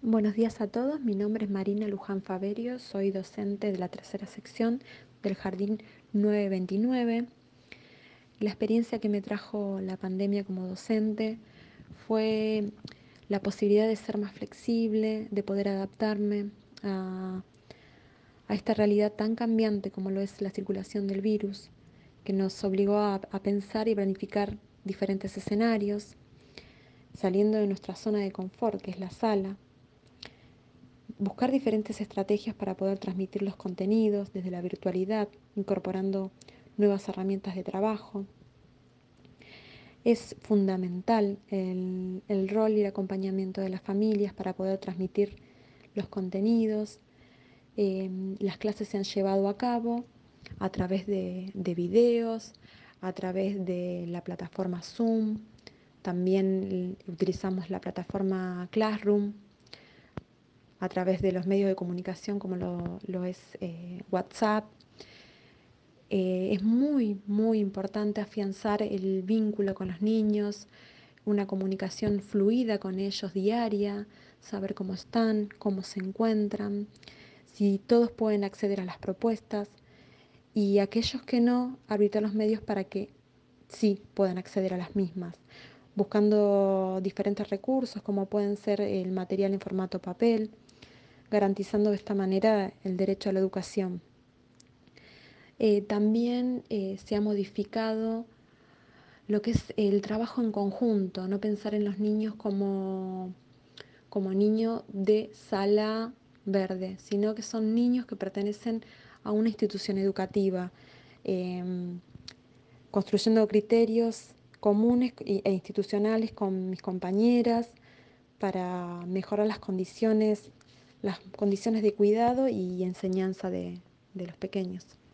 Buenos días a todos, mi nombre es Marina Luján Faberio, soy docente de la tercera sección del Jardín 929. La experiencia que me trajo la pandemia como docente fue la posibilidad de ser más flexible, de poder adaptarme a, a esta realidad tan cambiante como lo es la circulación del virus, que nos obligó a pensar y planificar diferentes escenarios, saliendo de nuestra zona de confort, que es la sala, buscar diferentes estrategias para poder transmitir los contenidos desde la virtualidad, incorporando nuevas herramientas de trabajo. Es fundamental el rol y el acompañamiento de las familias para poder transmitir los contenidos. Las clases se han llevado a cabo a través de videos, a través de la plataforma Zoom. También utilizamos la plataforma Classroom a través de los medios de comunicación como lo es WhatsApp. Es muy importante afianzar el vínculo con los niños, una comunicación fluida con ellos diaria, saber cómo están, cómo se encuentran, si todos pueden acceder a las propuestas y aquellos que no, habilitar los medios para que sí puedan acceder a las mismas, buscando diferentes recursos como pueden ser el material en formato papel, garantizando de esta manera el derecho a la educación. También se ha modificado lo que es el trabajo en conjunto, no pensar en los niños como niños de sala verde, sino que son niños que pertenecen a una institución educativa, em, construyendo criterios comunes e institucionales con mis compañeras para mejorar las condiciones de cuidado y enseñanza de los pequeños.